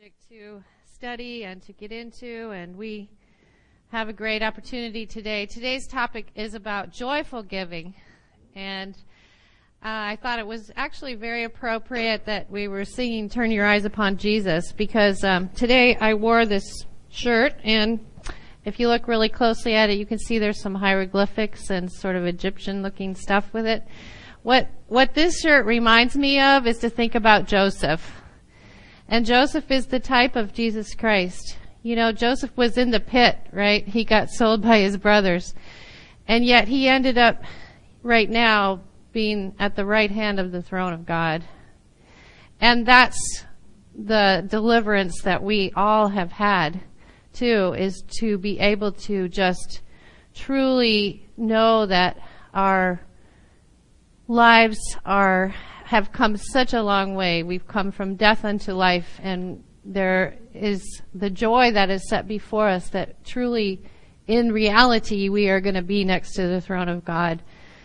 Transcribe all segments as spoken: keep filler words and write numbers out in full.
subject to study and to get into, and we have a great opportunity today. Today's topic is about joyful giving, and uh, I thought it was actually very appropriate that we were singing Turn Your Eyes Upon Jesus, because um, today I wore this shirt, and if you look really closely at it, you can see there's some hieroglyphics and sort of Egyptian-looking stuff with it. What what this shirt reminds me of is to think about Joseph. And Joseph is the type of Jesus Christ. You know, Joseph was in the pit, right? He got sold by his brothers. And yet he ended up right now being at the right hand of the throne of God. And that's the deliverance that we all have had, too, is to be able to just truly know that our lives are have come such a long way. We've come from death unto life, and there is the joy that is set before us that truly, in reality, we are going to be next to the throne of God.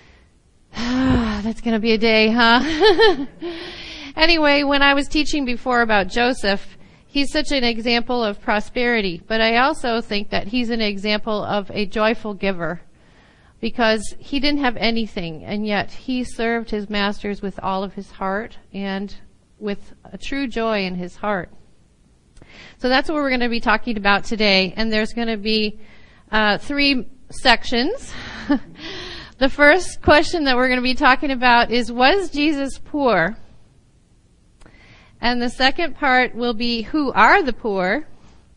That's going to be a day, huh? Anyway, when I was teaching before about Joseph, he's such an example of prosperity, but I also think that he's an example of a joyful giver, because he didn't have anything, and yet he served his masters with all of his heart and with a true joy in his heart. So that's what we're going to be talking about today, and there's going to be uh, three sections. The first question that we're going to be talking about is, was Jesus poor? And the second part will be, who are the poor?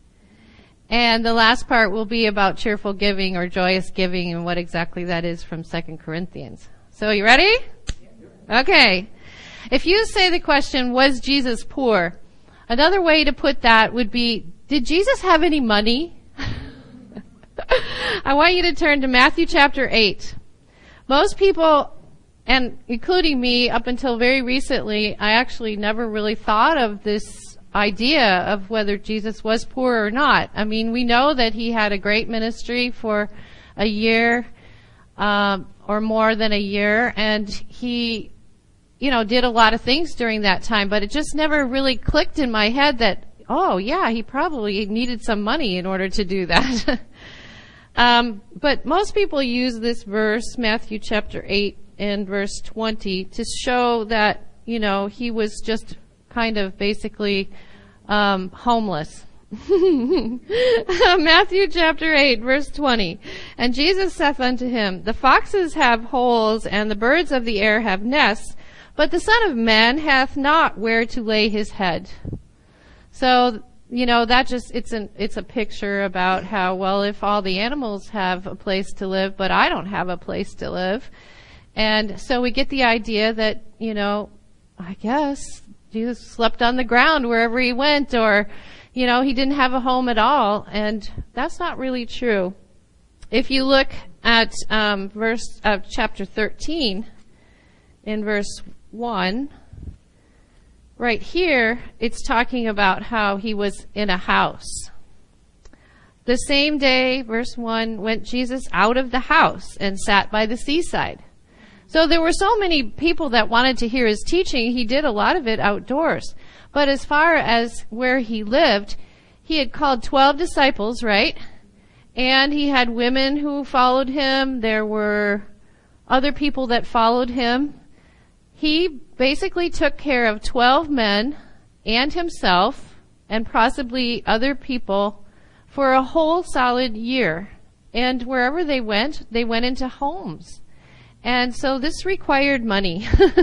And the last part will be about cheerful giving or joyous giving and what exactly that is from Second Corinthians. So you ready? Okay. If you say the question, was Jesus poor? Another way to put that would be, did Jesus have any money? I want you to turn to Matthew chapter eight. Most people, and including me up until very recently, I actually never really thought of this idea of whether Jesus was poor or not. I mean, we know that he had a great ministry for a year um, or more than a year, and he, you know, did a lot of things during that time, but it just never really clicked in my head that, oh, yeah, he probably needed some money in order to do that. um, but most people use this verse, Matthew chapter eight and verse twenty, to show that, you know, he was just kind of basically um, homeless. Matthew chapter eight, verse twenty. And Jesus saith unto him, the foxes have holes, and the birds of the air have nests, but the Son of Man hath not where to lay his head. So, you know, that just, it's an, it's a picture about how, well, if all the animals have a place to live, but I don't have a place to live. And so we get the idea that, you know, I guess Jesus slept on the ground wherever he went, or, you know, he didn't have a home at all. And that's not really true. If you look at um, verse of uh, chapter thirteen, in verse one, right here, it's talking about how he was in a house. The same day, verse one, went Jesus out of the house and sat by the seaside. So there were so many people that wanted to hear his teaching, he did a lot of it outdoors. But as far as where he lived, he had called twelve disciples, right? And he had women who followed him. There were other people that followed him. He basically took care of twelve men and himself and possibly other people for a whole solid year. And wherever they went, they went into homes. And so this required money.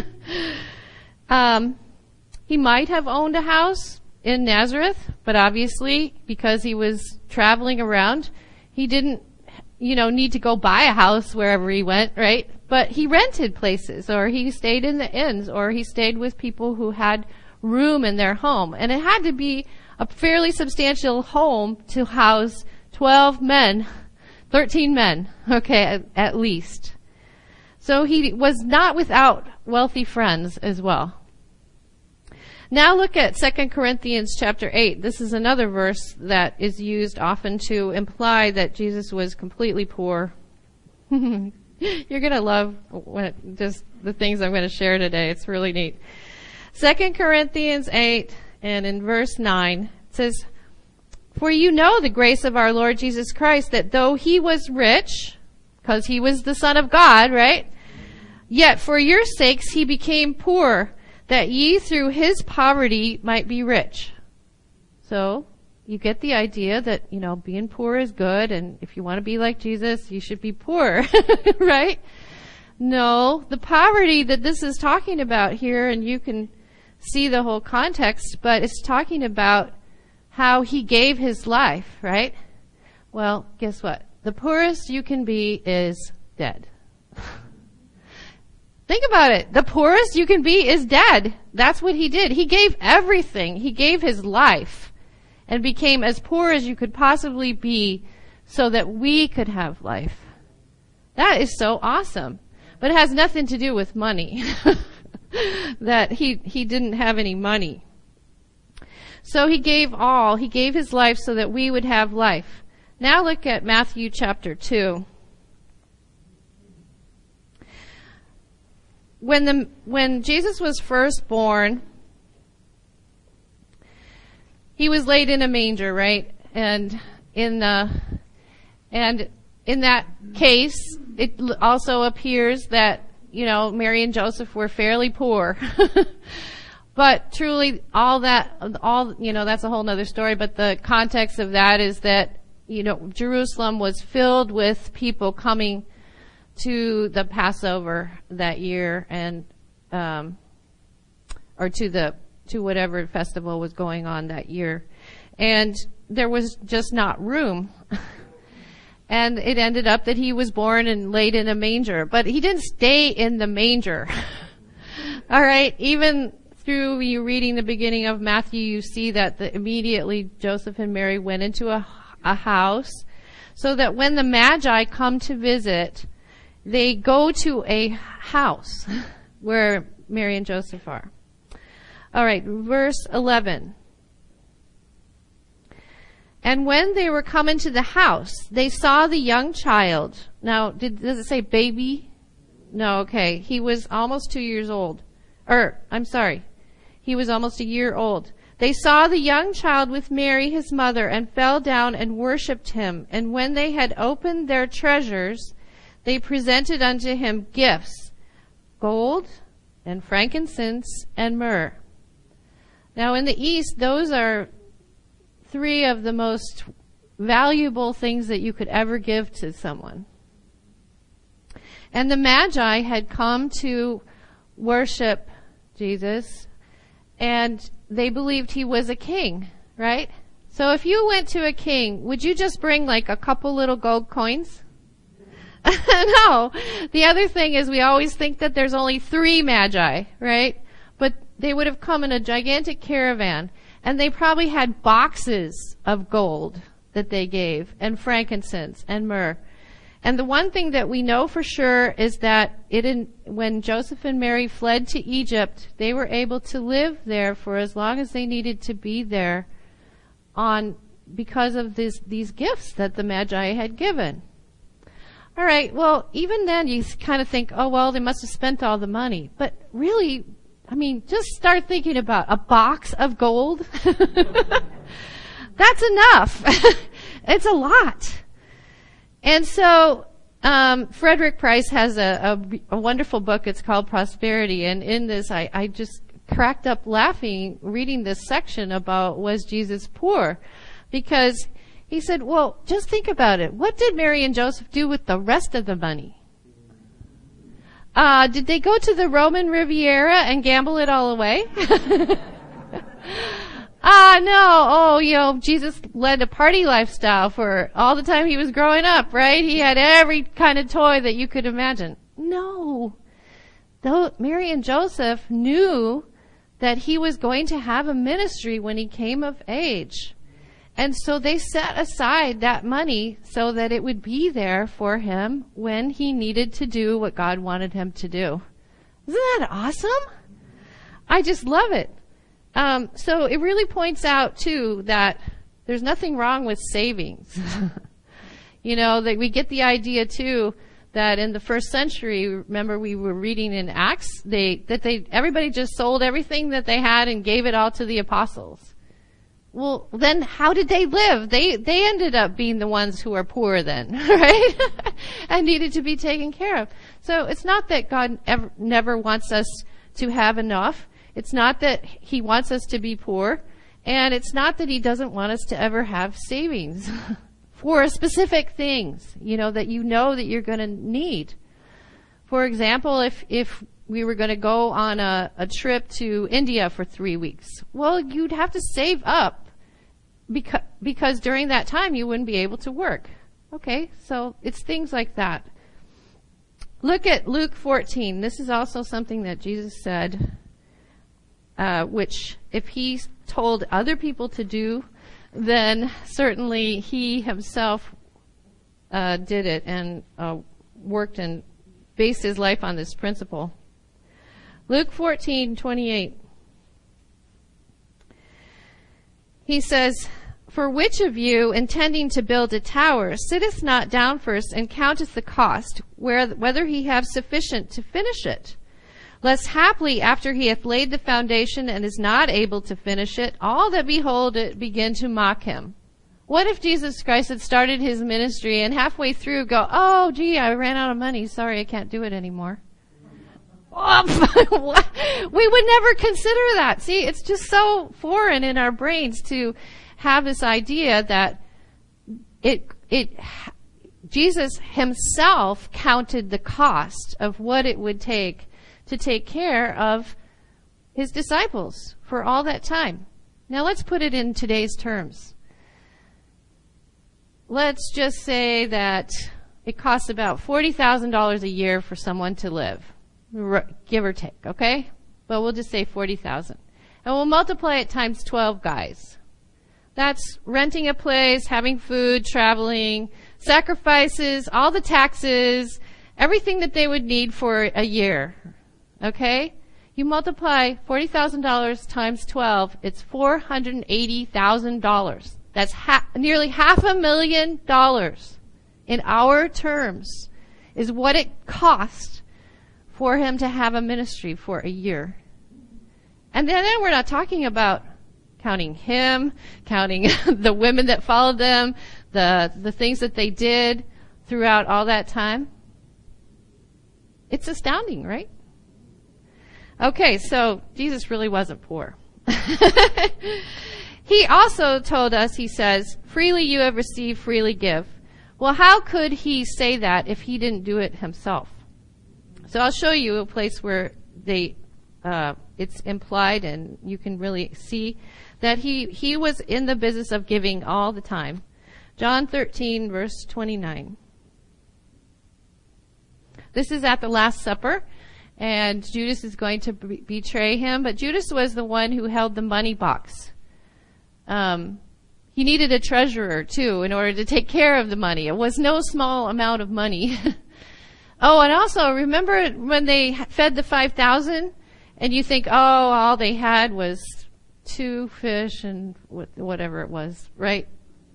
um, he might have owned a house in Nazareth, but obviously, because he was traveling around, he didn't, you know, need to go buy a house wherever he went, right? But he rented places, or he stayed in the inns, or he stayed with people who had room in their home. And it had to be a fairly substantial home to house twelve men, thirteen men, okay, at, at least. So he was not without wealthy friends as well. Now look at Second Corinthians chapter eight. This is another verse that is used often to imply that Jesus was completely poor. You're going to love what, just the things I'm going to share today. It's really neat. Second Corinthians eight, and in verse nine, It says, "For you know the grace of our Lord Jesus Christ, that though he was rich," because he was the Son of God, right? "Yet for your sakes he became poor, that ye through his poverty might be rich." So, you get the idea that, you know, being poor is good, and if you want to be like Jesus, you should be poor, right? No, the poverty that this is talking about here, and you can see the whole context, but it's talking about how he gave his life, right? Well, guess what? The poorest you can be is dead. Think about it. The poorest you can be is dead. That's what he did. He gave everything. He gave his life and became as poor as you could possibly be so that we could have life. That is so awesome. But it has nothing to do with money. That he, he didn't have any money. So he gave all. He gave his life so that we would have life. Now look at Matthew chapter two. When the when Jesus was first born, he was laid in a manger, right? And in the and in that case, it also appears that, you know, Mary and Joseph were fairly poor. But truly, all that, all, you know, that's a whole nother story, but the context of that is that, you know, Jerusalem was filled with people coming to the Passover that year and, um, or to the, to whatever festival was going on that year. And there was just not room. And it ended up that he was born and laid in a manger, but he didn't stay in the manger. All right. Even through you reading the beginning of Matthew, you see that the, immediately Joseph and Mary went into a, a house so that when the Magi come to visit, they go to a house where Mary and Joseph are. All right, verse eleven. "And when they were come into the house, they saw the young child." Now, did, does it say baby? No, okay. He was almost two years old. Or, I'm sorry. He was almost a year old. "They saw the young child with Mary, his mother, and fell down and worshipped him. And when they had opened their treasures, they presented unto him gifts, gold and frankincense and myrrh." Now, in the East, those are three of the most valuable things that you could ever give to someone. And the Magi had come to worship Jesus, and they believed he was a king, right? So if you went to a king, would you just bring like a couple little gold coins? No. The other thing is we always think that there's only three Magi, right? But they would have come in a gigantic caravan, and they probably had boxes of gold that they gave, and frankincense and myrrh. And the one thing that we know for sure is that it in, when Joseph and Mary fled to Egypt, they were able to live there for as long as they needed to be there on because of this, these gifts that the Magi had given. All right, well, even then you kind of think, oh, well, they must have spent all the money. But really, I mean, just start thinking about a box of gold. That's enough. It's a lot. And so, um, Frederick Price has a, a, a wonderful book. It's called Prosperity. And in this, I, I just cracked up laughing reading this section about was Jesus poor? Because he said, well, just think about it. What did Mary and Joseph do with the rest of the money? Uh, did they go to the Roman Riviera and gamble it all away? Ah, no. Oh, you know, Jesus led a party lifestyle for all the time he was growing up, right? He had every kind of toy that you could imagine. No. Though Mary and Joseph knew that he was going to have a ministry when he came of age. And so they set aside that money so that it would be there for him when he needed to do what God wanted him to do. Isn't that awesome? I just love it. Um, so it really points out, too, that there's nothing wrong with savings. You know, that we get the idea, too, that in the first century, remember we were reading in Acts, they that they everybody just sold everything that they had and gave it all to the apostles. well, then how did they live? They, they ended up being the ones who are poor then, right? And needed to be taken care of. So it's not that God ever, never wants us to have enough. It's not that he wants us to be poor. And it's not that he doesn't want us to ever have savings for specific things, you know, that you know that you're going to need. For example, if, if we were going to go on a, a trip to India for three weeks, well, you'd have to save up because, because during that time you wouldn't be able to work. Okay, so it's things like that. Look at Luke fourteen. This is also something that Jesus said, uh, which if he told other people to do, then certainly he himself uh, did it and uh, worked and based his life on this principle. Luke fourteen twenty-eight. He says, "For which of you, intending to build a tower, sitteth not down first and counteth the cost, where, whether he have sufficient to finish it? Lest haply, after he hath laid the foundation and is not able to finish it, all that behold it begin to mock him." What if Jesus Christ had started his ministry and halfway through go, "Oh, gee, I ran out of money. Sorry, I can't do it anymore." We would never consider that. See, it's just so foreign in our brains to have this idea that it, it, Jesus himself counted the cost of what it would take to take care of his disciples for all that time. Now let's put it in today's terms. Let's just say that it costs about forty thousand dollars a year for someone to live, give or take, okay? But we'll just say forty thousand dollars. And we'll multiply it times twelve guys. That's renting a place, having food, traveling, sacrifices, all the taxes, everything that they would need for a year. Okay? You multiply forty thousand dollars times twelve, it's four hundred eighty thousand dollars. That's ha- nearly half a million dollars in our terms is what it cost for him to have a ministry for a year. And then, then we're not talking about counting him, counting the women that followed them, the the things that they did throughout all that time. It's astounding, right? Okay, so Jesus really wasn't poor. He also told us, he says, "Freely you have received, freely give." Well, how could he say that if he didn't do it himself? So I'll show you a place where they uh, it's implied and you can really see that he, he was in the business of giving all the time. John thirteen, verse twenty-nine. This is at the Last Supper, and Judas is going to b- betray him, but Judas was the one who held the money box. Um, he needed a treasurer, too, in order to take care of the money. It was no small amount of money. Oh, and also, remember when they fed the five thousand, and you think, oh, all they had was two fish and whatever it was, right?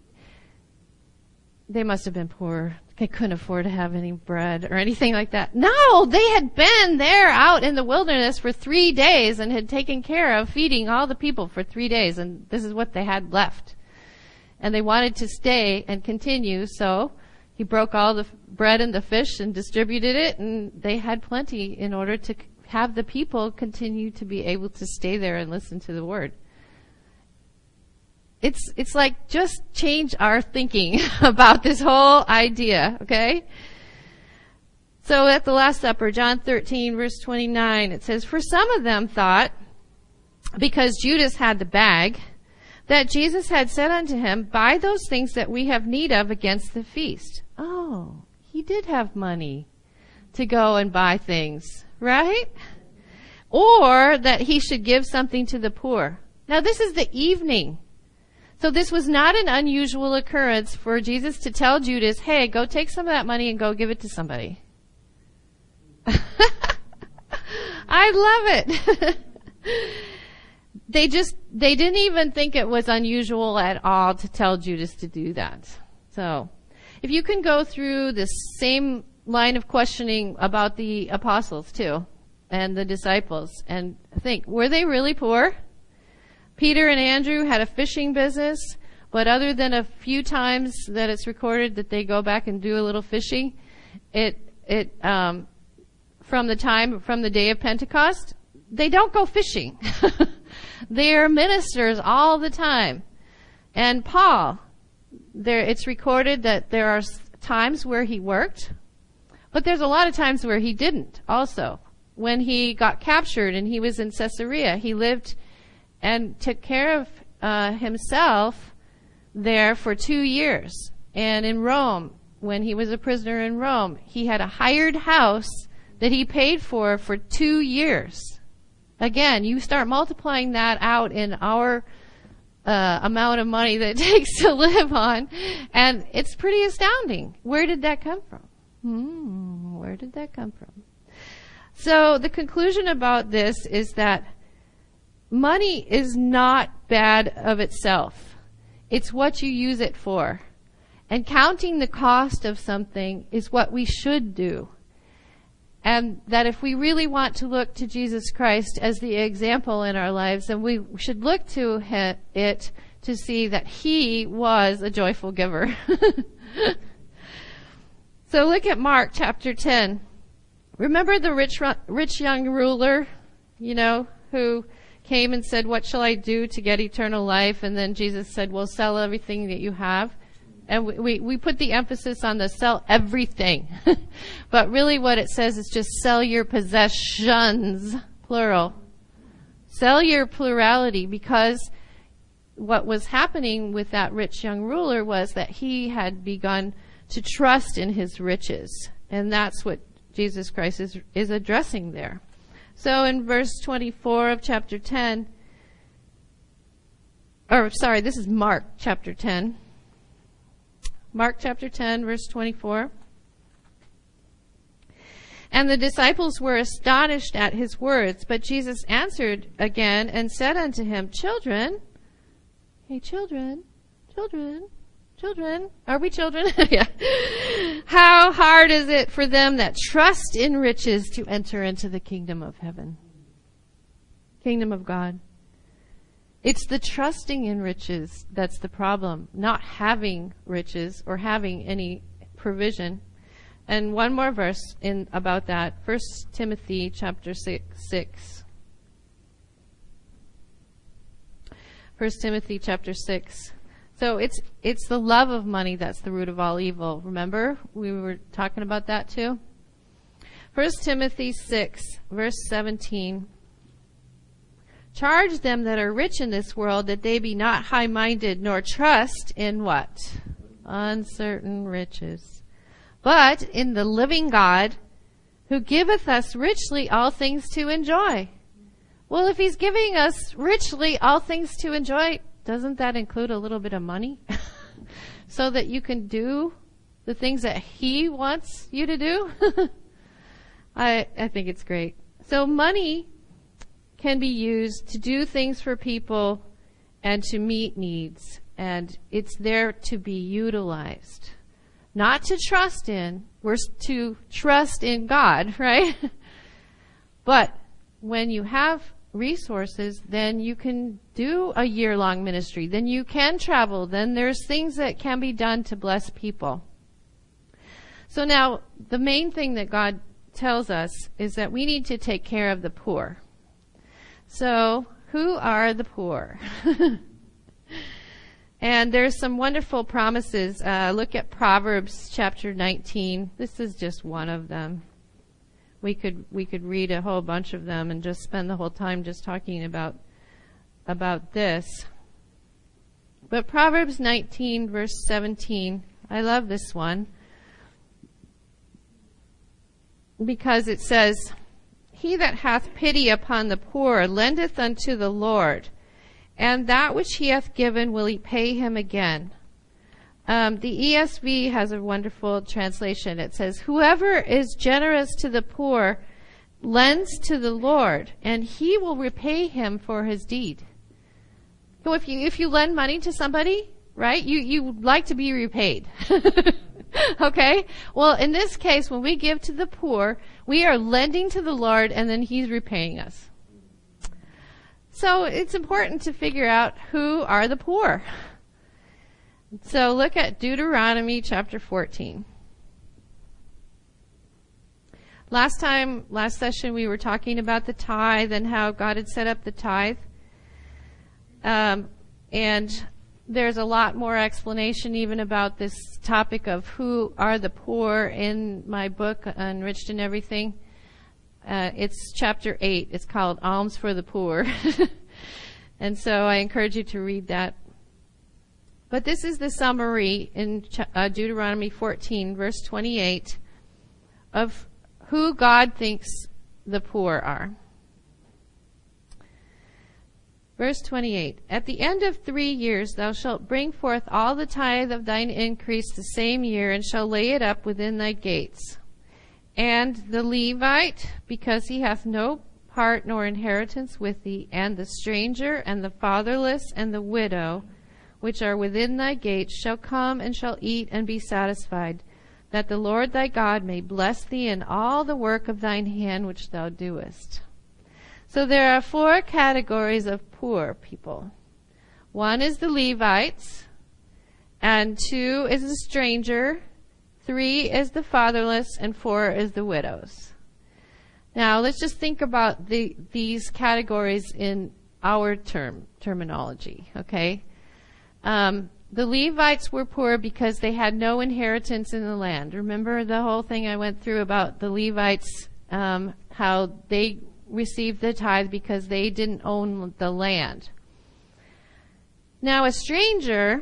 They must have been poor. They couldn't afford to have any bread or anything like that. No, they had been there out in the wilderness for three days and had taken care of feeding all the people for three days, and this is what they had left. And they wanted to stay and continue, so he broke all the bread and the fish and distributed it, and they had plenty in order to have the people continue to be able to stay there and listen to the word. It's it's like just change our thinking about this whole idea, okay? So at the Last Supper, John thirteen, verse twenty-nine, it says, "For some of them thought, because Judas had the bag, that Jesus had said unto him, Buy those things that we have need of against the feast." Oh, he did have money to go and buy things, right? Or that he should give something to the poor. Now this is the evening. So this was not an unusual occurrence for Jesus to tell Judas, hey, go take some of that money and go give it to somebody. I love it. They just, they didn't even think it was unusual at all to tell Judas to do that. So, if you can go through the same line of questioning about the apostles too, and the disciples, and think, were they really poor? Peter and Andrew had a fishing business, but other than a few times that it's recorded that they go back and do a little fishing, it it um, from the time from the day of Pentecost, they don't go fishing. They are ministers all the time. And Paul, there it's recorded that there are times where he worked, but there's a lot of times where he didn't also. When he got captured and he was in Caesarea, he lived and took care of uh, himself there for two years. And in Rome, when he was a prisoner in Rome, he had a hired house that he paid for for two years. Again, you start multiplying that out in our uh, amount of money that it takes to live on, and it's pretty astounding. Where did that come from? Hmm, where did that come from? So the conclusion about this is that money is not bad of itself. It's what you use it for. And counting the cost of something is what we should do. And that if we really want to look to Jesus Christ as the example in our lives, then we should look to it to see that he was a joyful giver. So look at Mark chapter ten. Remember the rich, rich young ruler, you know, who came and said, "What shall I do to get eternal life?" And then Jesus said, "Well, sell everything that you have." And we, we, we put the emphasis on the sell everything. But really what it says is just sell your possessions, plural. Sell your plurality, because what was happening with that rich young ruler was that he had begun to trust in his riches. And that's what Jesus Christ is, is addressing there. So in verse twenty-four of chapter ten, or sorry, this is Mark chapter ten. Mark chapter ten, verse twenty-four. And the disciples were astonished at his words, but Jesus answered again and said unto him, Children, hey children, children, children, are we children? Yeah. How hard is it for them that trust in riches to enter into the kingdom of heaven? Kingdom of God. It's the trusting in riches that's the problem, not having riches or having any provision. And one more verse in about that, First Timothy chapter six. First Timothy chapter six. So it's it's the love of money that's the root of all evil. Remember, we were talking about that too. First Timothy six, verse seventeen. Charge them that are rich in this world that they be not high-minded, nor trust in what? Uncertain riches. But in the living God, who giveth us richly all things to enjoy. Well, if he's giving us richly all things to enjoy, doesn't that include a little bit of money? So that you can do the things that he wants you to do? I, I think it's great. So money can be used to do things for people and to meet needs. And it's there to be utilized. Not to trust in. We're to trust in God, right? But when you have resources, then you can do a year-long ministry. Then you can travel. Then there's things that can be done to bless people. So now, the main thing that God tells us is that we need to take care of the poor. So, who are the poor? And there's some wonderful promises. Uh, look at Proverbs chapter nineteen. This is just one of them. We could we could read a whole bunch of them and just spend the whole time just talking about about this. But Proverbs nineteen, verse seventeen, I love this one, because it says, He that hath pity upon the poor lendeth unto the Lord, and that which he hath given will he pay him again. Um, the E S V has a wonderful translation. It says, Whoever is generous to the poor lends to the Lord, and he will repay him for his deed. So if you if you lend money to somebody, right, you, you like to be repaid. Okay? Well, in this case, when we give to the poor, we are lending to the Lord, and then he's repaying us. So it's important to figure out who are the poor. So look at Deuteronomy chapter fourteen. Last time, last session, we were talking about the tithe and how God had set up the tithe. Um, and there's a lot more explanation even about this topic of who are the poor in my book, Enriched in Everything. Uh, it's chapter eight. It's called Alms for the Poor. And so I encourage you to read that. But this is the summary in uh, Deuteronomy fourteen, verse twenty-eight, of who God thinks the poor are. Verse twenty-eight, At the end of three years thou shalt bring forth all the tithe of thine increase the same year, and shall lay it up within thy gates. And the Levite, because he hath no part nor inheritance with thee, and the stranger, and the fatherless, and the widow, which are within thy gates, shall come and shall eat and be satisfied, that the Lord thy God may bless thee in all the work of thine hand which thou doest. So there are four categories of poor people. One is the Levites, and two is the stranger, three is the fatherless, and four is the widows. Now let's just think about the, these categories in our term terminology, okay? Um, the Levites were poor because they had no inheritance in the land. Remember the whole thing I went through about the Levites, um, how they received the tithe because they didn't own the land. Now a stranger,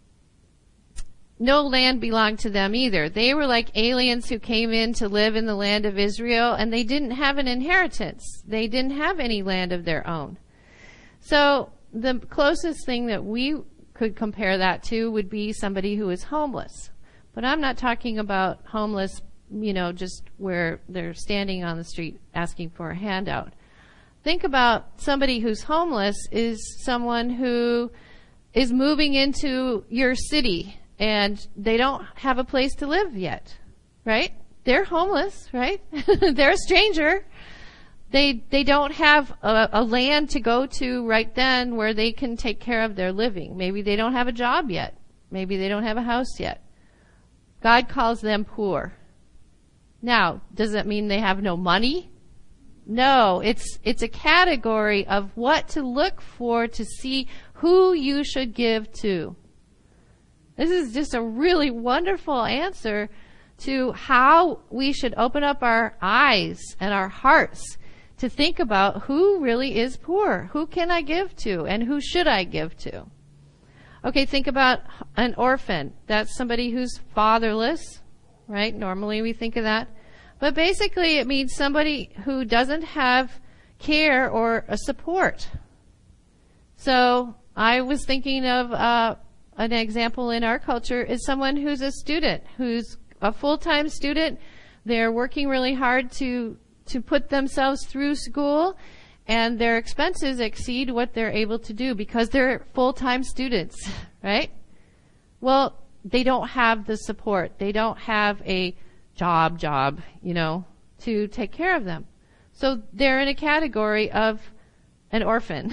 no land belonged to them either. They were like aliens who came in to live in the land of Israel, and they didn't have an inheritance. They didn't have any land of their own. So the closest thing that we could compare that to would be somebody who is homeless. But I'm not talking about homeless, you know, just where they're standing on the street asking for a handout. Think about somebody who's homeless is someone who is moving into your city and they don't have a place to live yet, right? They're homeless, right? They're a stranger. They they don't have a, a land to go to right then where they can take care of their living. Maybe they don't have a job yet. Maybe they don't have a house yet. God calls them poor. Now, does that mean they have no money? No, it's it's a category of what to look for to see who you should give to. This is just a really wonderful answer to how we should open up our eyes and our hearts to think about who really is poor. Who can I give to and who should I give to? Okay, think about an orphan. That's somebody who's fatherless, right? Normally we think of that. But basically it means somebody who doesn't have care or a support. So I was thinking of uh, an example in our culture is someone who's a student, who's a full-time student. They're working really hard to to put themselves through school, and their expenses exceed what they're able to do because they're full-time students, right? Well, they don't have the support. They don't have a job, job, you know, to take care of them. So they're in a category of an orphan,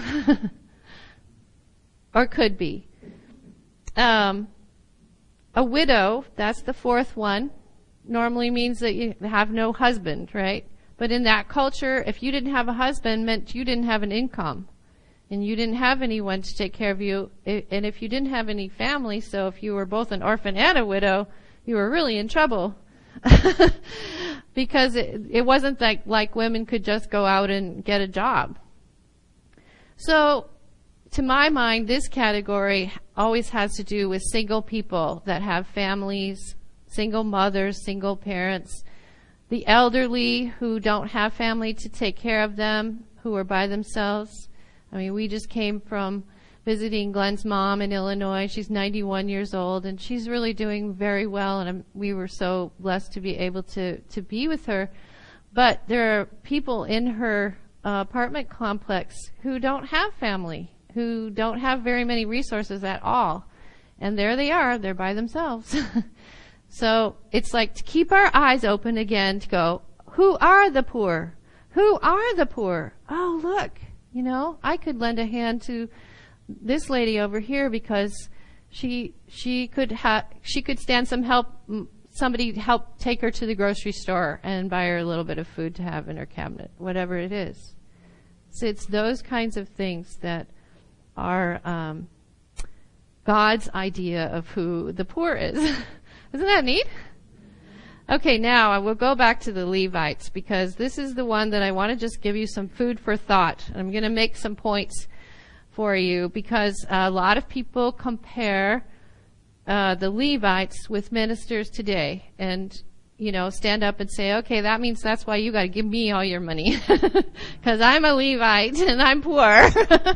or could be. Um, a widow, that's the fourth one, normally means that you have no husband, right? But in that culture, if you didn't have a husband, meant you didn't have an income. And you didn't have anyone to take care of you. And if you didn't have any family, so if you were both an orphan and a widow, you were really in trouble. Because it, it wasn't like, like women could just go out and get a job. So, to my mind, this category always has to do with single people that have families, single mothers, single parents, the elderly who don't have family to take care of them, who are by themselves. I mean, we just came from visiting Glenn's mom in Illinois. She's ninety-one years old, and she's really doing very well, and I'm, we were so blessed to be able to, to be with her. But there are people in her uh, apartment complex who don't have family, who don't have very many resources at all. And there they are. They're by themselves. So it's like to keep our eyes open again to go, who are the poor? Who are the poor? Oh, look, You know, I could lend a hand to this lady over here because she she could have she could stand some help. Somebody help take her to the grocery store and buy her a little bit of food to have in her cabinet, whatever it is. So it's those kinds of things that are um, God's idea of who the poor is. Isn't that neat? Okay, now I will go back to the Levites because this is the one that I want to just give you some food for thought. I'm going to make some points for you because a lot of people compare uh, the Levites with ministers today and, you know, stand up and say, okay, that means that's why you got to give me all your money because I'm a Levite and I'm poor.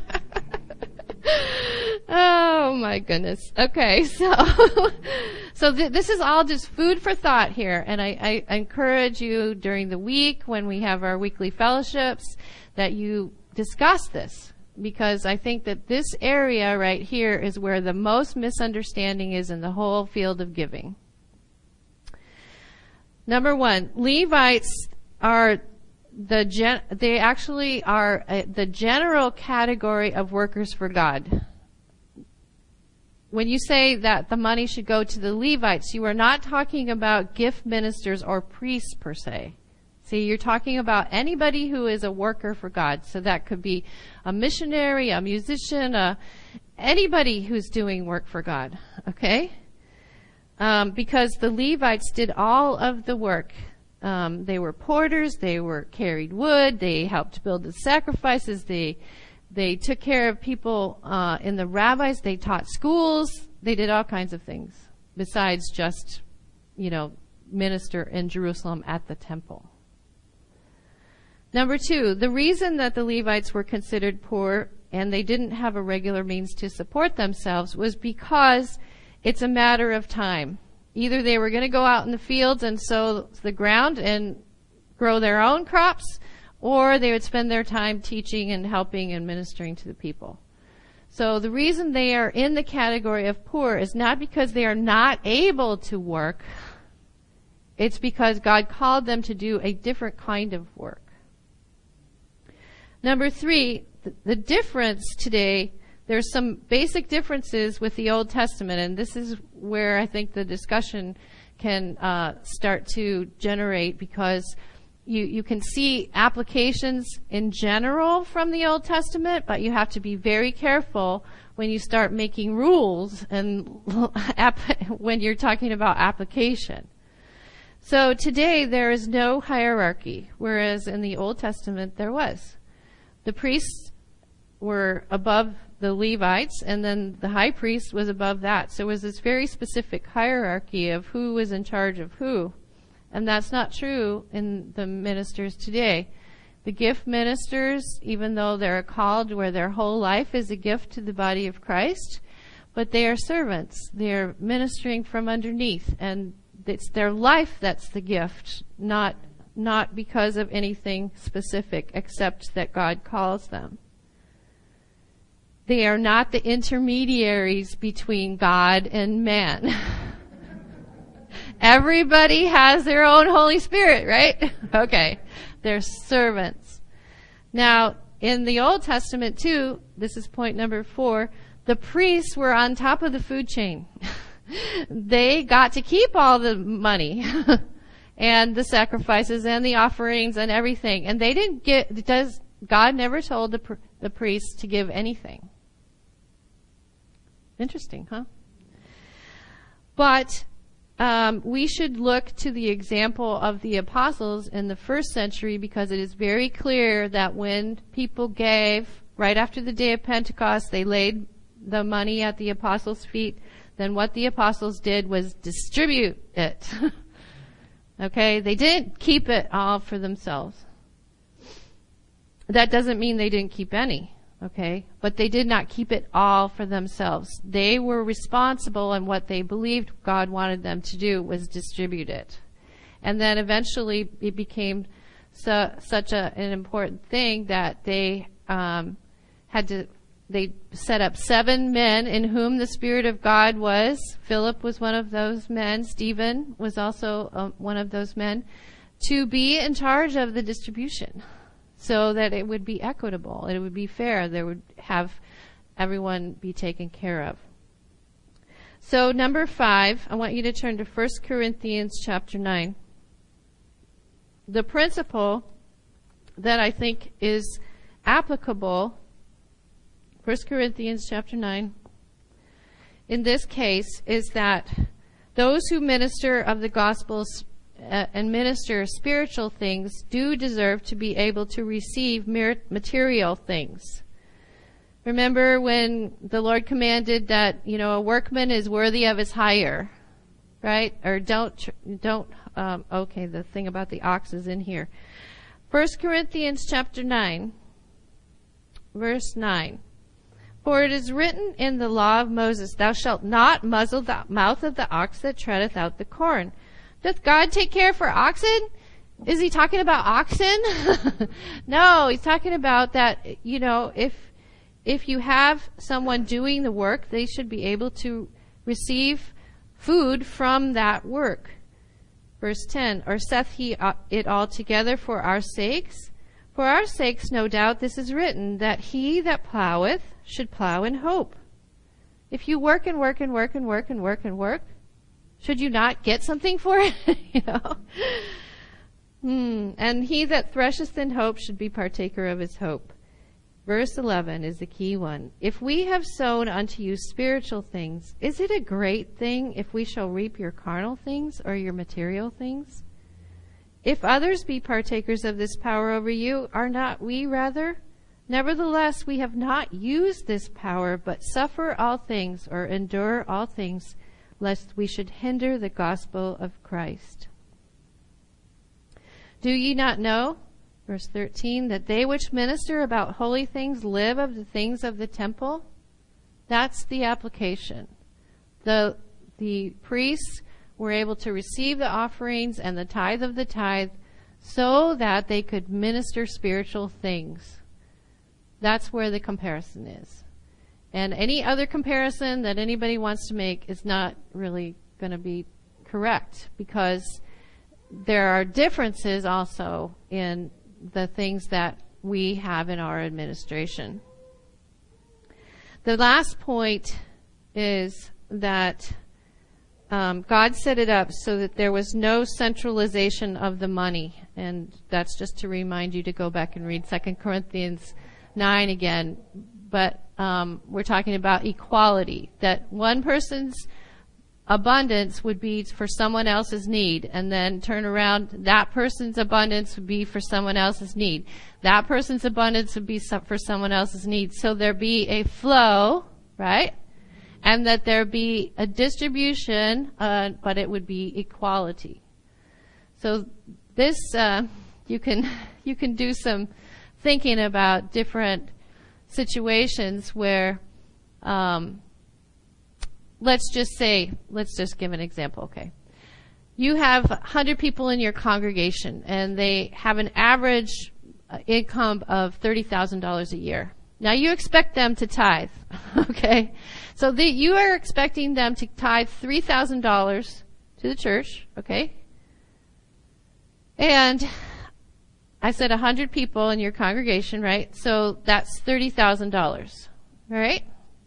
Oh my goodness. Okay, so so th- this is all just food for thought here, and I, I encourage you during the week when we have our weekly fellowships that you discuss this, because I think that this area right here is where the most misunderstanding is in the whole field of giving. Number one, Levites are the gen- they actually are uh, the general category of workers for God. When you say that the money should go to the Levites, you are not talking about gift ministers or priests per se. See, you're talking about anybody who is a worker for God. So that could be a missionary, a musician, a, anybody who's doing work for God. Okay? Um, because the Levites did all of the work. Um, they were porters, they were carried wood, they helped build the sacrifices, they they took care of people uh, in the rabbis, they taught schools, they did all kinds of things besides just, you know, minister in Jerusalem at the temple. Number two, the reason that the Levites were considered poor and they didn't have a regular means to support themselves was because it's a matter of time. Either they were going to go out in the fields and sow the ground and grow their own crops, or they would spend their time teaching and helping and ministering to the people. So the reason they are in the category of poor is not because they are not able to work. It's because God called them to do a different kind of work. Number three, the, the difference today, there's some basic differences with the Old Testament, and this is where I think the discussion can uh, start to generate, because you, you can see applications in general from the Old Testament, but you have to be very careful when you start making rules and when you're talking about application. So today there is no hierarchy, whereas in the Old Testament there was. The priests were above the Levites, and then the high priest was above that. So it was this very specific hierarchy of who was in charge of who. And that's not true in the ministers today. The gift ministers, even though they're called where their whole life is a gift to the body of Christ, but they are servants. They're ministering from underneath, and it's their life that's the gift, not not because of anything specific, except that God calls them. They are not the intermediaries between God and man. Everybody has their own Holy Spirit, right? Okay. They're servants. Now, in the Old Testament too, this is point number four, the priests were on top of the food chain. They got to keep all the money and the sacrifices and the offerings and everything. And they didn't get, does, God never told the, the priests to give anything. Interesting, huh? But um, we should look to the example of the apostles in the first century, because it is very clear that when people gave, right after the day of Pentecost, they laid the money at the apostles' feet. Then what the apostles did was distribute it. Okay? They didn't keep it all for themselves. That doesn't mean they didn't keep any. Okay? But they did not keep it all for themselves. They were responsible, and what they believed God wanted them to do was distribute it. And then eventually it became su- such a, an important thing that they um, had to, they set up seven men in whom the Spirit of God was. Philip was one of those men. Stephen was also uh, one of those men, to be in charge of the distribution. so that it would be equitable, it would be fair, there would have everyone be taken care of. So number five, I want you to turn to First Corinthians chapter nine. The principle that I think is applicable, First Corinthians chapter nine, in this case is that those who minister of the gospel uh, and minister spiritual things do deserve to be able to receive material things. Remember when the Lord commanded that, you know, a workman is worthy of his hire, right? Or don't, don't, um, okay, the thing about the ox is in here. First Corinthians chapter nine, verse nine. For it is written in the law of Moses, thou shalt not muzzle the mouth of the ox that treadeth out the corn. Doth God take care for oxen? Is he talking about oxen? No, he's talking about that, you know, if if you have someone doing the work, they should be able to receive food from that work. Verse ten, or saith he it altogether for our sakes? For our sakes, no doubt, this is written, that he that ploweth should plow in hope. If you work and work and work and work and work and work, should you not get something for it? You know? Hmm. And he that thresheth in hope should be partaker of his hope. Verse eleven is the key one. If we have sown unto you spiritual things, is it a great thing if we shall reap your carnal things or your material things? If others be partakers of this power over you, are not we rather? Nevertheless, we have not used this power, but suffer all things, or endure all things, lest we should hinder the gospel of Christ. Do ye not know, verse thirteen, that they which minister about holy things live of the things of the temple? That's the application. The, the priests were able to receive the offerings and the tithe of the tithe so that they could minister spiritual things. That's where the comparison is. And any other comparison that anybody wants to make is not really going to be correct, because there are differences also in the things that we have in our administration. The last point is that Um, God set it up so that there was no centralization of the money. And that's just to remind you to go back and read Second Corinthians nine again. But um, we're talking about equality, that one person's abundance would be for someone else's need, and then turn around, that person's abundance would be for someone else's need. That person's abundance would be for someone else's need. So there be a flow, right? And that there be a distribution, uh, but it would be equality. So this, uh, you can you can do some thinking about different situations where, um, let's just say, let's just give an example, okay. You have one hundred people in your congregation, and they have an average uh, income of thirty thousand dollars a year. Now you expect them to tithe, okay? So the, you are expecting them to tithe three thousand dollars to the church, okay? And I said one hundred people in your congregation, right? So that's thirty thousand dollars, right?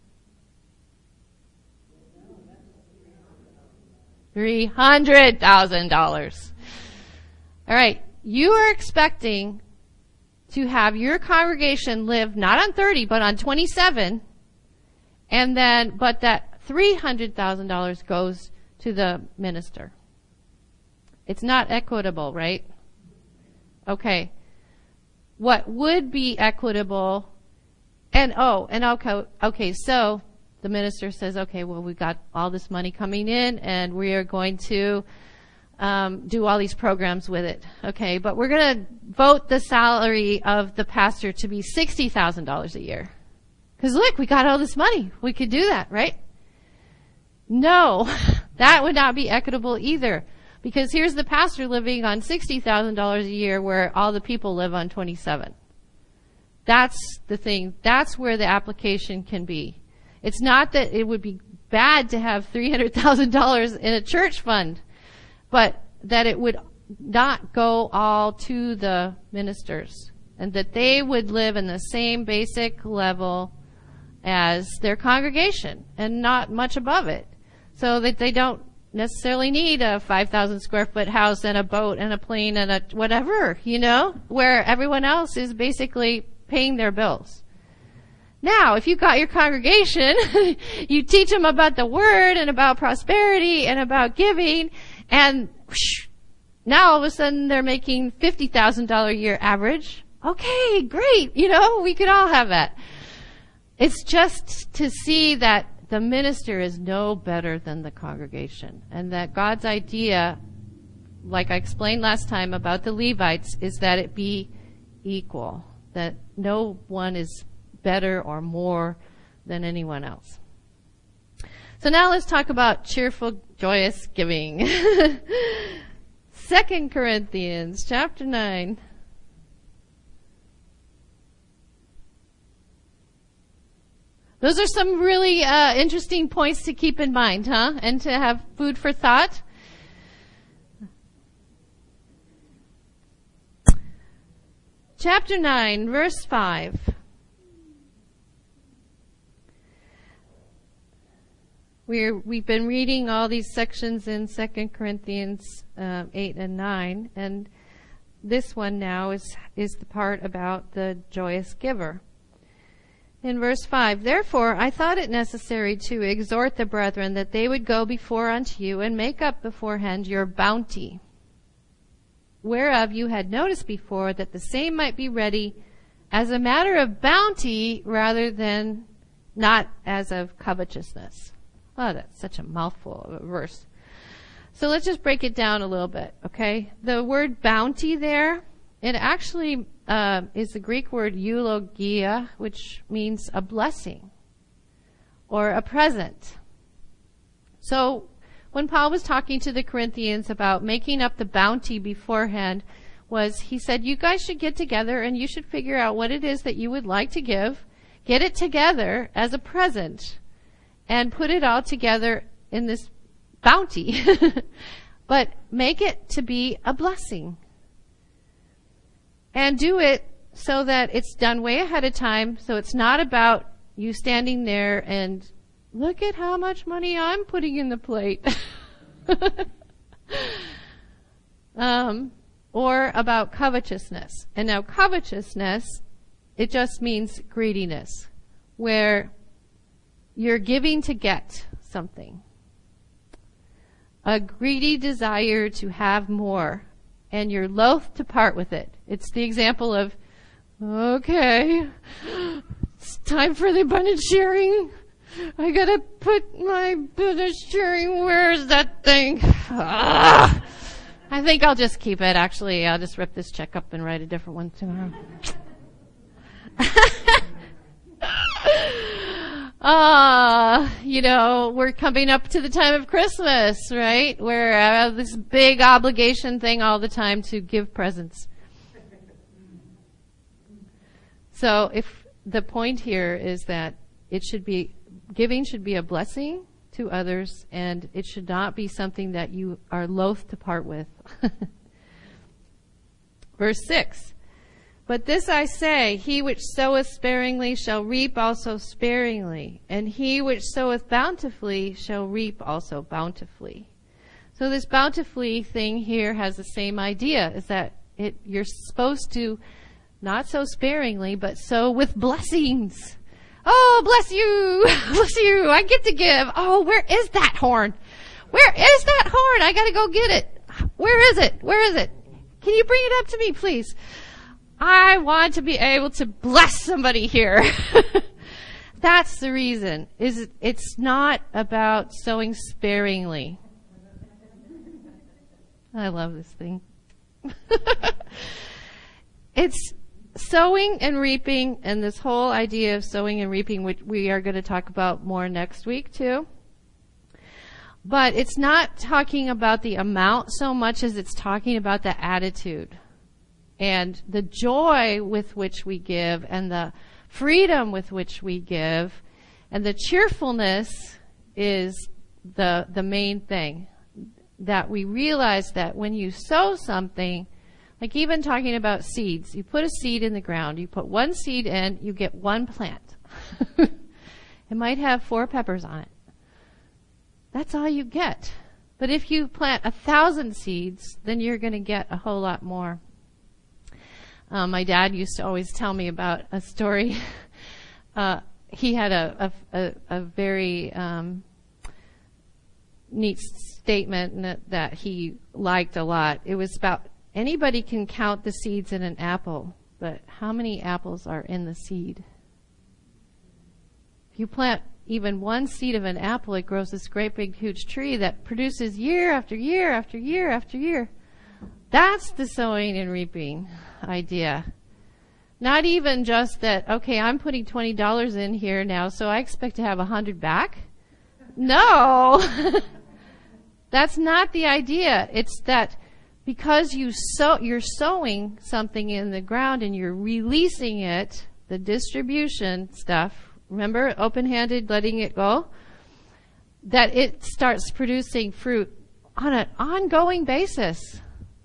three hundred thousand dollars. All right. You are expecting to have your congregation live not on thirty, but on twenty-seven. And then, but that three hundred thousand dollars goes to the minister. It's not equitable, right? Okay. What would be equitable, and oh, and okay, okay, so the minister says, okay, well, we got all this money coming in, and we are going to um, do all these programs with it. Okay, but we're going to vote the salary of the pastor to be sixty thousand dollars a year. Because look, we got all this money. We could do that, right? No, that would not be equitable either. Because here's the pastor living on sixty thousand dollars a year where all the people live on twenty-seven. That's the thing. That's where the application can be. It's not that it would be bad to have three hundred thousand dollars in a church fund, but that it would not go all to the ministers. and that they would live in the same basic level as their congregation and not much above it, so that they don't necessarily need a five thousand square foot house and a boat and a plane and a whatever, you know, where everyone else is basically paying their bills. Now, if you've got your congregation, you teach them about the Word and about prosperity and about giving, and whoosh, now all of a sudden they're making fifty thousand dollars a year average. Okay, great. You know, we could all have that. It's just to see that the minister is no better than the congregation, and that God's idea, like I explained last time about the Levites, is that it be equal, that no one is better or more than anyone else. So now let's talk about cheerful, joyous giving. Second Corinthians chapter nine. Those are some really uh, interesting points to keep in mind, huh? And to have food for thought. Chapter nine, verse five. We're, we've been reading all these sections in Second Corinthians uh, eight and nine, and this one now is, is the part about the joyous giver. In verse five, therefore I thought it necessary to exhort the brethren that they would go before unto you and make up beforehand your bounty, whereof you had noticed before, that the same might be ready as a matter of bounty rather than not as of covetousness. Oh, that's such a mouthful of a verse. So let's just break it down a little bit, okay? The word bounty there, it actually uh, is the Greek word eulogia, which means a blessing or a present. So when Paul was talking to the Corinthians about making up the bounty beforehand, was he said, you guys should get together and you should figure out what it is that you would like to give, get it together as a present, and put it all together in this bounty. But make it to be a blessing. And do it so that it's done way ahead of time, so it's not about you standing there and look at how much money I'm putting in the plate. um, or about covetousness. And now covetousness, it just means greediness, where you're giving to get something. A greedy desire to have more, and you're loath to part with it. It's the example of, okay, it's time for the abundant sharing. I gotta put my abundant sharing, where's that thing? Ah! I think I'll just keep it, actually. I'll just rip this check up and write a different one tomorrow. Ah, uh, you know, we're coming up to the time of Christmas, right? Where I have this big obligation thing all the time to give presents. So if the point here is that it should be, giving should be a blessing to others, and it should not be something that you are loath to part with. Verse six. But this I say, he which soweth sparingly shall reap also sparingly, and he which soweth bountifully shall reap also bountifully. So this bountifully thing here has the same idea, is that it, you're supposed to not sow sparingly, but sow with blessings. Oh, bless you, bless you, I get to give. Oh, where is that horn? Where is that horn? I gotta go get it. Where is it? Where is it? Can you bring it up to me, please? I want to be able to bless somebody here. That's the reason. Is it's not about sowing sparingly. I love this thing. It's sowing and reaping, and this whole idea of sowing and reaping, which we are going to talk about more next week too. But it's not talking about the amount so much as it's talking about the attitude. And the joy with which we give, and the freedom with which we give, and the cheerfulness is the the main thing. That we realize that when you sow something, Like even talking about seeds. You put a seed in the ground. You put one seed in, you get one plant. It might have four peppers on it. That's all you get. But if you plant a thousand seeds, then you're going to get a whole lot more. Um, my dad used to always tell me about a story. uh, he had a, a, a, a very um, neat statement that, that he liked a lot. It was about anybody can count the seeds in an apple, but how many apples are in the seed? If you plant even one seed of an apple, it grows this great big huge tree that produces year after year after year after year. That's the sowing and reaping idea. Not even just that, okay, I'm putting twenty dollars in here now, so I expect to have one hundred back. No. That's not the idea. It's that because you sow, you're sowing something in the ground and you're releasing it, the distribution stuff, remember, open-handed, letting it go, that it starts producing fruit on an ongoing basis.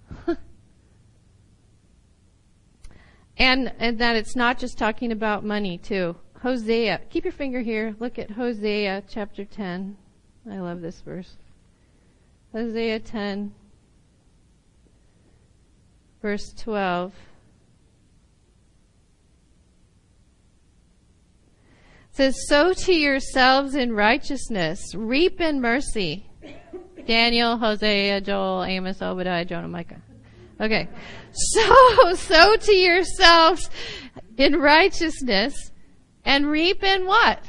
and and that it's not just talking about money, too. Hosea. Keep your finger here. Look at Hosea chapter ten. I love this verse. Hosea ten, verse twelve. It says, sow to yourselves in righteousness, reap in mercy. Daniel, Hosea, Joel, Amos, Obadiah, Jonah, Micah. Okay. Sow, sow to yourselves in righteousness and reap in what?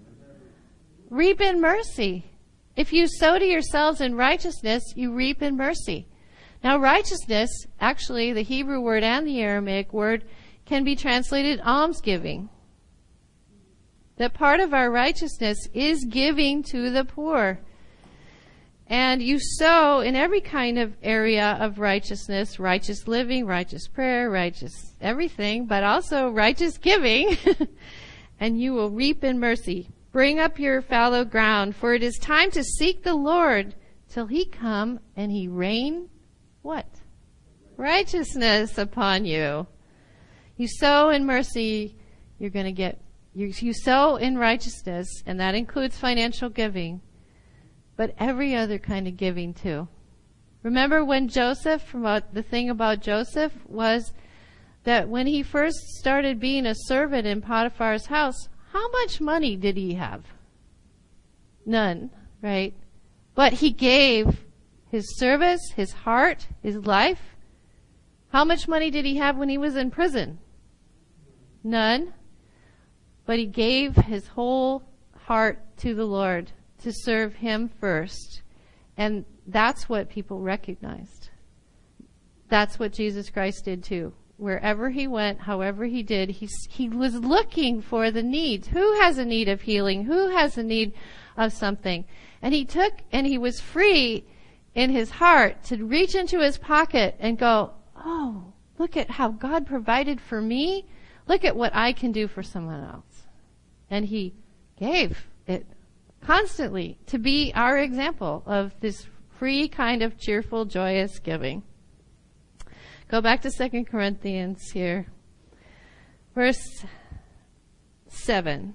Reap in mercy. If you sow to yourselves in righteousness, you reap in mercy. Now, righteousness, actually, the Hebrew word and the Aramaic word can be translated almsgiving. That part of our righteousness is giving to the poor. And you sow in every kind of area of righteousness, righteous living, righteous prayer, righteous everything, but also righteous giving, and you will reap in mercy. Bring up your fallow ground, for it is time to seek the Lord till he come and he rain what? Righteousness upon you. You sow in mercy, you're going to get You, you sow in righteousness, and that includes financial giving, but every other kind of giving too. Remember when Joseph, from what, the thing about Joseph was that when he first started being a servant in Potiphar's house, how much money did he have? None, right? But he gave his service, his heart, his life. How much money did he have when he was in prison? None. But he gave his whole heart to the Lord to serve him first. And that's what people recognized. That's what Jesus Christ did too. Wherever he went, however he did, he, he was looking for the needs. Who has a need of healing? Who has a need of something? And he took, and he was free in his heart to reach into his pocket and go, oh, look at how God provided for me. Look at what I can do for someone else. And he gave it constantly to be our example of this free kind of cheerful, joyous giving. Go back to Second Corinthians here. Verse seven.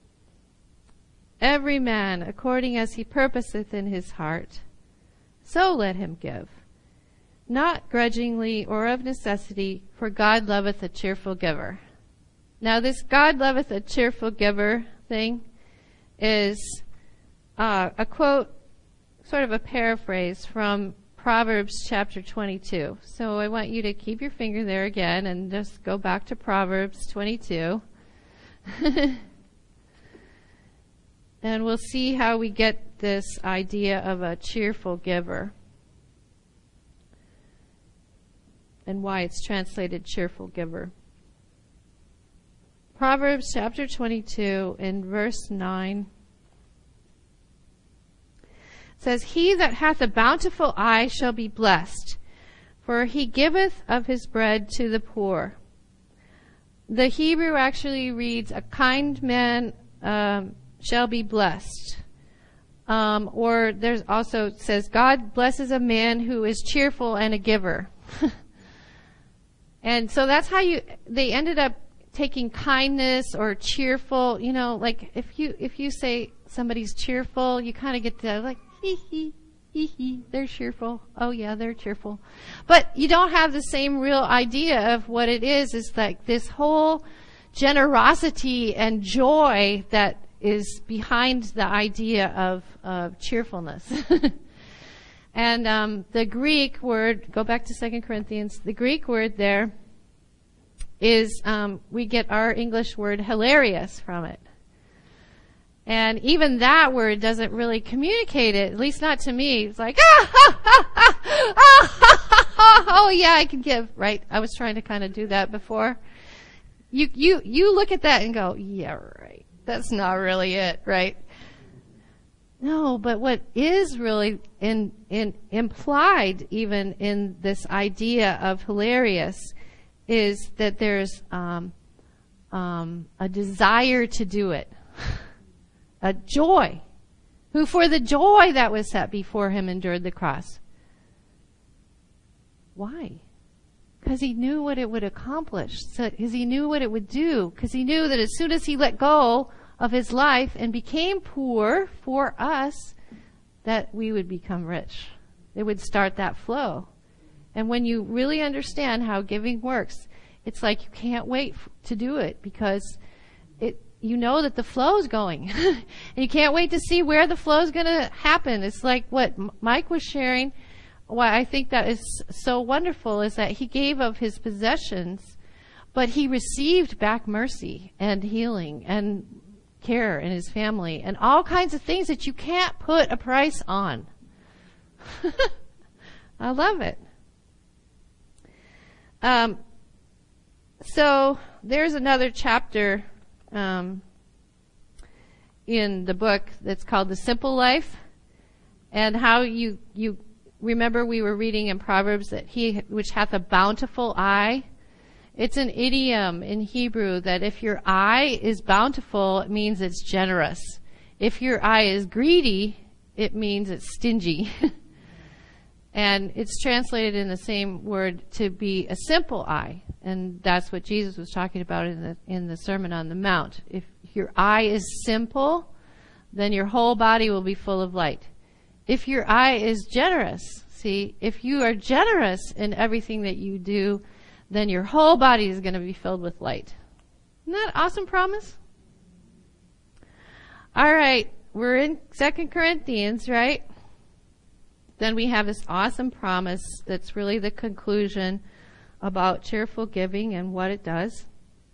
Every man, according as he purposeth in his heart, so let him give. Not grudgingly or of necessity, for God loveth a cheerful giver. Now this God loveth a cheerful giver thing is uh, a quote, sort of a paraphrase from Proverbs chapter twenty-two. So I want you to keep your finger there again and just go back to Proverbs twenty-two. And we'll see how we get this idea of a cheerful giver and why it's translated cheerful giver. Proverbs chapter twenty-two in verse nine says, he that hath a bountiful eye shall be blessed, for he giveth of his bread to the poor. The Hebrew actually reads, a kind man um, shall be blessed. Um, or there's also says, God blesses a man who is cheerful and a giver. And so that's how you, they ended up taking kindness or cheerful, you know, like if you, if you say somebody's cheerful, you kind of get the, like, hee hee, hee hee, they're cheerful. Oh yeah, they're cheerful. But you don't have the same real idea of what it is. It's like this whole generosity and joy that is behind the idea of, of cheerfulness. And um, the Greek word, go back to Second Corinthians, the Greek word there is, um, we get our English word hilarious from it. And even that word doesn't really communicate it, at least not to me. It's like, ah, ha, ha, ha, ah, ha, ha, oh yeah, I can give, right? I was trying to kind of do that before. You, you, you look at that and go, yeah, right. That's not really it, right? No, but what is really in, in, implied even in this idea of hilarious is that there's, um, um, a desire to do it. A joy. Who for the joy that was set before him endured the cross. Why? Because he knew what it would accomplish. Because he knew what it would do. Because he knew that as soon as he let go of his life and became poor for us, that we would become rich. It would start that flow. And when you really understand how giving works, it's like you can't wait f- to do it because it, you know that the flow is going. And you can't wait to see where the flow is going to happen. It's like what M- Mike was sharing. Why I think that is so wonderful is that he gave of his possessions, but he received back mercy and healing and care in his family and all kinds of things that you can't put a price on. I love it. Um, so there's another chapter um, in the book that's called The Simple Life, and how you you remember we were reading in Proverbs that he which hath a bountiful eye. It's an idiom in Hebrew that if your eye is bountiful, it means it's generous. If your eye is greedy, it means it's stingy. And it's translated in the same word to be a simple eye. And that's what Jesus was talking about in the, in the Sermon on the Mount. If your eye is simple, then your whole body will be full of light. If your eye is generous, see, if you are generous in everything that you do, then your whole body is going to be filled with light. Isn't that an awesome promise? All right, we're in Second Corinthians, right? Then we have this awesome promise that's really the conclusion about cheerful giving and what it does.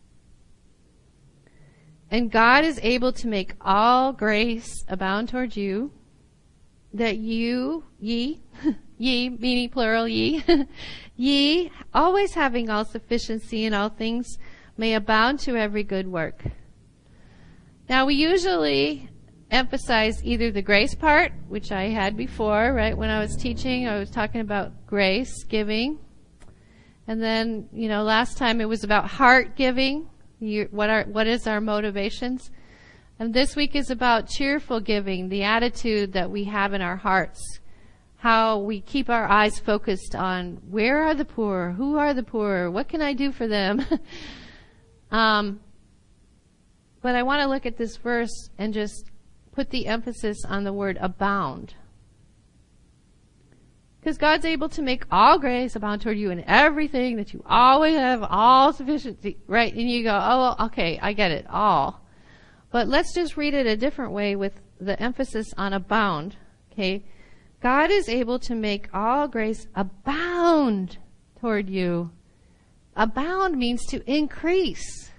And God is able to make all grace abound toward you, that you, ye, ye, meaning plural, ye, ye, always having all sufficiency in all things, may abound to every good work. Now we usually emphasize either the grace part, which I had before, right? When I was teaching, I was talking about grace, giving. And then, you know, last time it was about heart giving. You, what are, what is our motivations? And this week is about cheerful giving, the attitude that we have in our hearts. How we keep our eyes focused on where are the poor? Who are the poor? What can I do for them? um, but I want to look at this verse and just put the emphasis on the word abound. Because God's able to make all grace abound toward you in everything, that you always have all sufficiency, right? And you go, oh, well, okay, I get it, all. But let's just read it a different way with the emphasis on abound, okay? God is able to make all grace abound toward you. Abound means to increase.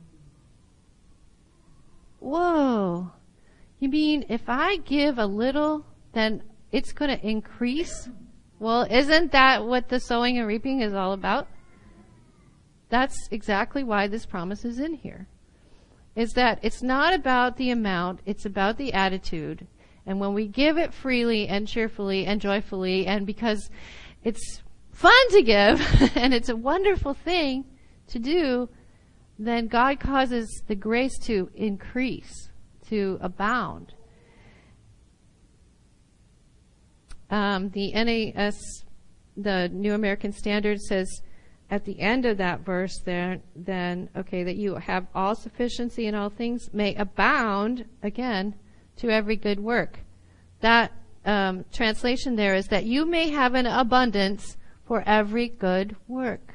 Whoa. You mean if I give a little, then it's going to increase? Well, isn't that what the sowing and reaping is all about? That's exactly why this promise is in here. Is that it's not about the amount, it's about the attitude. And when we give it freely and cheerfully and joyfully, and because it's fun to give and it's a wonderful thing to do, then God causes the grace to increase, to abound. Um, the N A S, the New American Standard, says, at the end of that verse there, then, okay, that you have all sufficiency in all things, may abound, again, to every good work. That um, translation there is that you may have an abundance for every good work.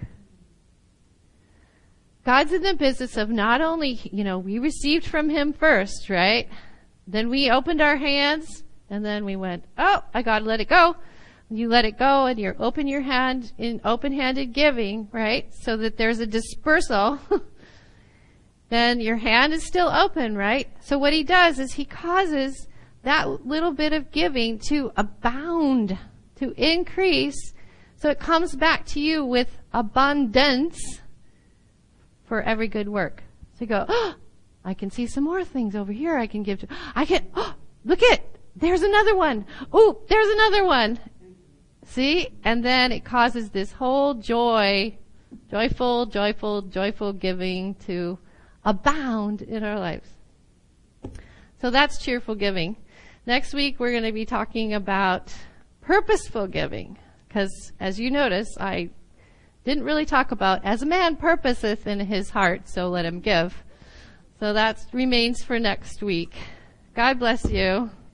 God's in the business of not only, you know, we received from him first, right? Then we opened our hands, and then we went, oh, I got to let it go. You let it go, and you open your hand in open-handed giving, right? So that there's a dispersal. Then your hand is still open, right? So what he does is he causes that little bit of giving to abound, to increase. So it comes back to you with abundance for every good work. So you go, oh, I can see some more things over here I can give to. I can, oh, look at, there's another one. Oh, there's another one. See? And then it causes this whole joy, joyful, joyful, joyful giving to abound in our lives. So that's cheerful giving. Next week we're going to be talking about purposeful giving. Because as you notice, I didn't really talk about as a man purposeth in his heart, so let him give. So that remains for next week. God bless you.